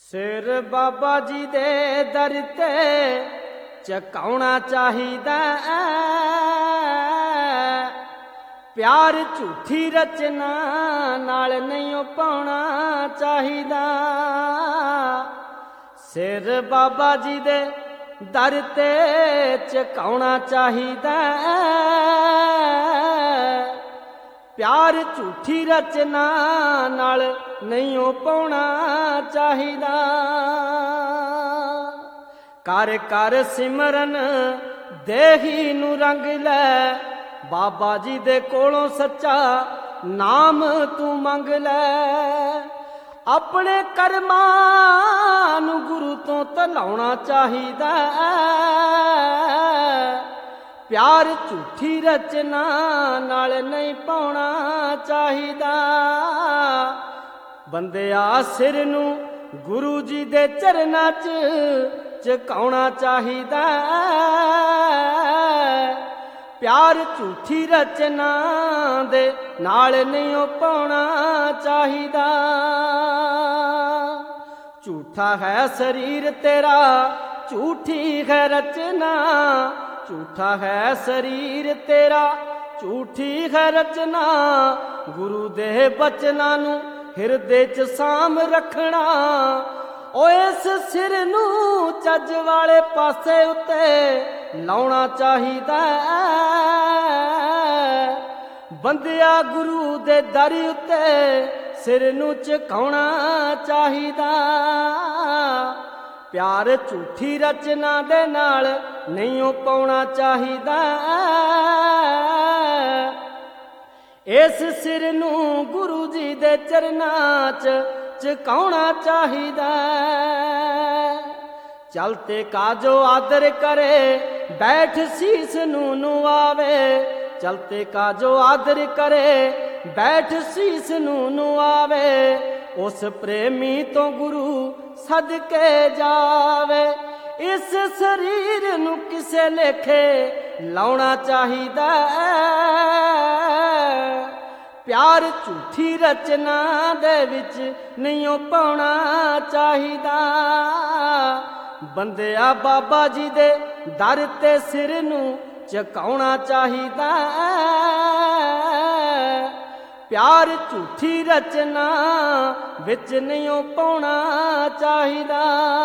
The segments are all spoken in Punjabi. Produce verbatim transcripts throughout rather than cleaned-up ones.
ਸਿਰ ਬਾਬਾ ਜੀ ਦੇ ਦਰ ਤੇ ਝੁਕਾਉਣਾ ਚਾਹੀਦਾ ਪਿਆਰ ਝੂਠੀ ਰਚਨਾ ਨਾਲ ਨਹੀਂ ਪਾਉਣਾ ਚਾਹੀਦਾ। ਸਿਰ ਬਾਬਾ ਜੀ ਦੇ ਦਰ ਤੇ ਝੁਕਾਉਣਾ ਚਾਹੀਦਾ ਪਿਆਰ ਝੂਠੀ ਰਚਨਾ ਨਾਲ ਨਹੀਂ ਪਾਉਣਾ ਚਾਹੀਦਾ। ਕਰ ਕਰ ਸਿਮਰਨ ਦੇਹੀ ਨੂੰ ਰੰਗ ਲੈ ਬਾਬਾ ਜੀ ਦੇ ਕੋਲੋਂ ਸੱਚਾ ਨਾਮ ਤੂੰ ਮੰਗ ਲੈ। ਆਪਣੇ ਕਰਮਾਂ ਨੂੰ ਗੁਰੂ ਤੋਂ ਧਲਾਉਣਾ ਚਾਹੀਦਾ ਪਿਆਰ ਝੂਠੀ ਰਚਨਾ ਨਾਲ ਨਹੀਂ ਪਾਉਣਾ ਚਾਹੀਦਾ। ਬੰਦਿਆ ਸਿਰ ਨੂੰ ਗੁਰੂ ਜੀ ਦੇ ਚਰਨਾਂ 'ਚ ਝੁਕਾਉਣਾ ਚਾਹੀਦਾ ਪਿਆਰ ਝੂਠੀ ਰਚਨਾ ਦੇ ਨਾਲ ਨਹੀਂ ਪਾਉਣਾ ਚਾਹੀਦਾ। ਝੂਠਾ ਹੈ ਸਰੀਰ ਤੇਰਾ ਝੂਠੀ ਹੈ ਰਚਨਾ ਝੂਠਾ ਹੈ ਸਰੀਰ ਤੇਰਾ ਝੂਠੀ ਹੈ ਰਚਨਾ। ਗੁਰੂ ਦੇ ਬਚਨਾਂ ਨੂੰ ਹਿਰਦੇ 'ਚ ਸਾਂਭ ਰੱਖਣਾ ਓ ਇਸ ਸਿਰ ਨੂੰ ਚੱਜ ਵਾਲੇ ਪਾਸੇ ਉੱਤੇ ਲਾਉਣਾ ਚਾਹੀਦਾ। ਬੰਦਿਆ ਗੁਰੂ ਦੇ ਦਰ ਉੱਤੇ ਸਿਰ ਨੂੰ ਝੁਕਾਉਣਾ ਚਾਹੀਦਾ ਪਿਆਰ ਝੂਠੀ ਰਚਨਾ ਦੇ ਨਾਲ ਨਹੀਂ ਪਾਉਣਾ ਚਾਹੀਦਾ। ਇਸ ਸਿਰ ਨੂੰ ਗੁਰੂ ਜੀ ਦੇ ਚਰਨਾਂ 'ਚ ਝੁਕਾਉਣਾ ਚਾਹੀਦਾ। ਚਲ ਤੇ ਕਾਜੋ ਆਦਰ ਕਰੇ ਬੈਠ ਸੀਸ ਨੂੰ ਨੁਆਵੇ ਚਲ ਤੇ ਕਾਜੋ ਆਦਰ ਕਰੇ ਬੈਠ ਸੀਸ ਨੂੰ ਨੁਆਵੇ ਉਸ ਪ੍ਰੇਮੀ ਤੋਂ ਗੁਰੂ ਸਦਕੇ ਜਾਵੇ। ਇਸ ਸਰੀਰ ਨੂੰ ਕਿਸੇ ਲੇਖੇ ਲਾਉਣਾ ਚਾਹੀਦਾ ਪਿਆਰ ਝੂਠੀ ਰਚਨਾ ਦੇ ਵਿੱਚ ਨਹੀਂ ਪਾਉਣਾ ਚਾਹੀਦਾ। ਬੰਦਿਆ ਬਾਬਾ ਜੀ ਦੇ ਦਰ ਤੇ ਸਿਰ ਨੂੰ ਝੁਕਾਉਣਾ ਚਾਹੀਦਾ ਪਿਆਰ ਝੂਠੀ ਰਚਨਾ ਵਿੱਚ ਨਹੀਂ ਪਾਉਣਾ ਚਾਹੀਦਾ।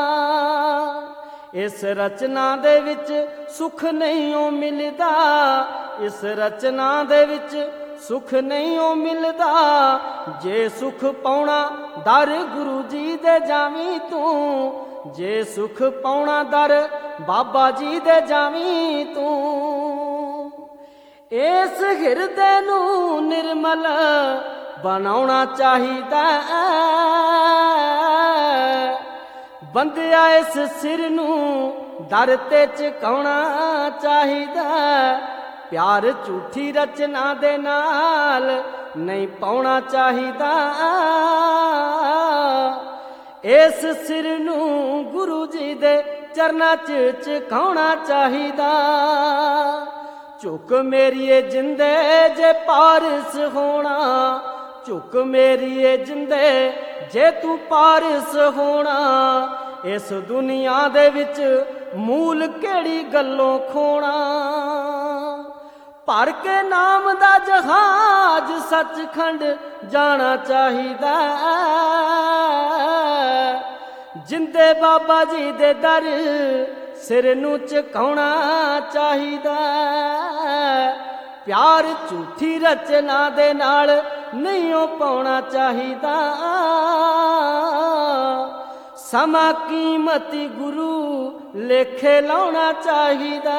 ਇਸ ਰਚਨਾ ਦੇ ਵਿੱਚ ਸੁਖ ਨਹੀਂ ਮਿਲਦਾ ਇਸ ਰਚਨਾ ਦੇ ਵਿੱਚ ਸੁਖ ਨਹੀਂ ਮਿਲਦਾ। ਜੇ ਸੁਖ ਪਾਉਣਾ ਦਰ ਗੁਰੂ ਜੀ ਦੇ ਜਾਵੀਂ ਤੂੰ ਜੇ ਸੁਖ ਪਾਉਣਾ ਦਰ ਬਾਬਾ ਜੀ ਦੇ ਜਾਵੀਂ ਤੂੰ। ਇਸ ਹਿਰਦੇ ਨੂੰ ਨਿਰਮਲ ਬਣਾਉਣਾ ਚਾਹੀਦਾ ਬੰਦਿਆ ਇਸ ਸਿਰ ਨੂੰ ਦਰ ਤੇ ਝੁਕਾਉਣਾ ਚਾਹੀਦਾ ਪਿਆਰ ਝੂਠੀ ਰਚਨਾ ਦੇ ਨਾਲ ਨਹੀਂ ਪਾਉਣਾ ਚਾਹੀਦਾ। ਇਸ ਸਿਰ ਨੂੰ ਗੁਰੂ ਜੀ ਦੇ ਚਰਨਾਂ 'ਚ ਝੁਕਾਉਣਾ ਚਾਹੀਦਾ। ਝੁਕ ਮੇਰੀਏ ਜਿੰਦੇ ਜੇ ਪਾਰਸ ਹੋਣਾ ਝੁਕ ਮੇਰੀਏ ਜਿੰਦੇ ਜੇ ਤੂੰ ਪਾਰਸ ਹੋਣਾ। ਇਸ ਦੁਨੀਆ ਦੇ ਵਿੱਚ ਮੂਲ ਕਿਹੜੀ ਗੱਲੋਂ ਖੋਣਾ ਭਰ ਕੇ ਨਾਮ ਦਾ ਜਹਾਜ਼ ਸੱਚਖੰਡ ਜਾਣਾ ਚਾਹੀਦਾ ਜਿੰਦੇ ਬਾਬਾ ਜੀ ਦੇ ਦਰ ਸਿਰ ਨੂੰ ਝੁਕਾਉਣਾ ਚਾਹੀਦਾ ਪਿਆਰ ਝੂਠੀ ਰਚਨਾ ਦੇ ਨਾਲ ਨਹੀਂ ਪਾਉਣਾ ਚਾਹੀਦਾ। ਸਮਾਂ ਕੀਮਤੀ ਗੁਰੂ ਲੇਖੇ ਲਾਉਣਾ ਚਾਹੀਦਾ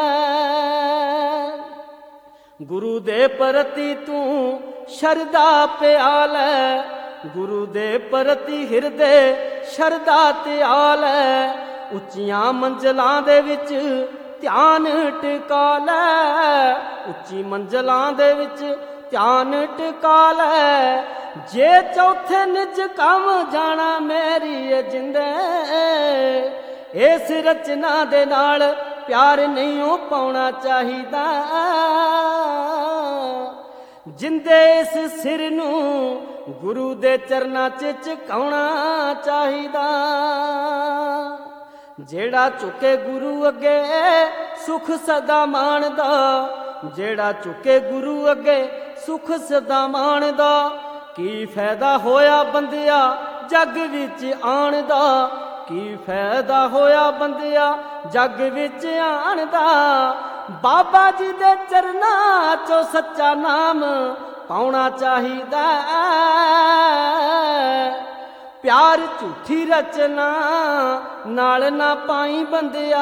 ਗੁਰੂ ਦੇ ਪ੍ਰਤੀ ਤੂੰ ਸ਼ਰਧਾ ਪਿਆਲ ਗੁਰੂ ਦੇ ਪ੍ਰਤੀ ਹਿਰਦੇ ਸ਼ਰਧਾ ਤਿਆਲ ਉੱਚੀਆਂ ਮੰਜ਼ਲਾਂ ਦੇ ਵਿੱਚ ਧਿਆਨ ਟਿਕਾ ਲੈ ਉੱਚੀ ਮੰਜ਼ਲਾਂ ਦੇ ਵਿੱਚ ਧਿਆਨ ਟਿਕਾ ਲੈ। ਜੇ ਚੌਥੇ ਨਿਜ ਕੰਮ ਜਾਣਾ ਮੇਰੀ ਜਿੰਦੇ ਇਸ ਰਚਨਾ ਦੇ ਨਾਲ ਪਿਆਰ ਨਹੀਂ ਪਾਉਣਾ ਚਾਹੀਦਾ ਜਿੰਦੇ ਇਸ ਸਿਰ ਨੂੰ ਗੁਰੂ ਦੇ ਚਰਨਾਂ 'ਚ ਝੁਕਾਉਣਾ ਚਾਹੀਦਾ। ਜਿਹੜਾ ਝੁਕੇ ਗੁਰੂ ਅੱਗੇ ਸੁਖ ਸਦਾ ਮਾਣਦਾ, ਜਿਹੜਾ ਝੁਕੇ ਗੁਰੂ ਅੱਗੇ ਸੁਖ ਸਦਾ ਮਾਣਦਾ। ਕੀ ਫਾਇਦਾ ਹੋਇਆ ਬੰਦਿਆ ਜੱਗ ਵਿੱਚ ਆਣ ਦਾ, ਕੀ ਫਾਇਦਾ ਹੋਇਆ ਬੰਦਿਆ ਜੱਗ ਵਿੱਚ ਆਣ ਦਾ। ਬਾਬਾ ਜੀ ਦੇ ਚਰਨਾਂ ਚੋਂ ਸੱਚਾ ਨਾਮ ਪਾਉਣਾ ਚਾਹੀਦਾ, ਪਿਆਰ ਝੂਠੀ ਰਚਨਾ ਨਾਲ ਨਾ ਪਾਈ ਬੰਦਿਆ।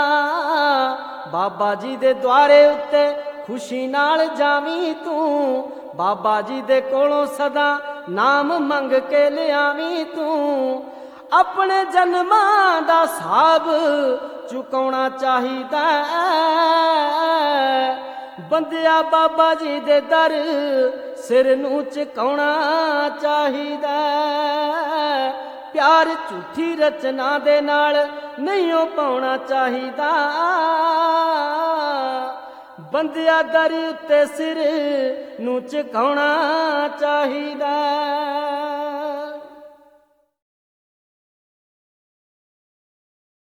ਬਾਬਾ ਜੀ ਦੇ ਦੁਆਰੇ ਉੱਤੇ ਖੁਸ਼ੀ ਨਾਲ ਜਾਵੀਂ ਤੂੰ, ਬਾਬਾ ਜੀ ਦੇ ਕੋਲੋਂ ਸਦਾ ਨਾਮ ਮੰਗ ਕੇ ਲਿਆਵੀਂ ਤੂੰ। ਆਪਣੇ ਜਨਮਾਂ ਦਾ ਹਿਸਾਬ ਚੁਕਾਉਣਾ ਚਾਹੀਦਾ, ਬੰਦਿਆ ਬਾਬਾ ਜੀ ਦੇ ਦਰ ਸਿਰ ਨੂੰ ਝੁਕਾਉਣਾ ਚਾਹੀਦਾ। ਪਿਆਰ ਝੂਠੀ ਰਚਨਾ ਦੇ ਨਾਲ ਨਹੀਂ ਉਹ ਪਾਉਣਾ ਚਾਹੀਦਾ, ਬੰਦਿਆ ਦਰ ਉੱਤੇ ਸਿਰ ਨੂੰ ਝੁਕਾਉਣਾ ਚਾਹੀਦਾ।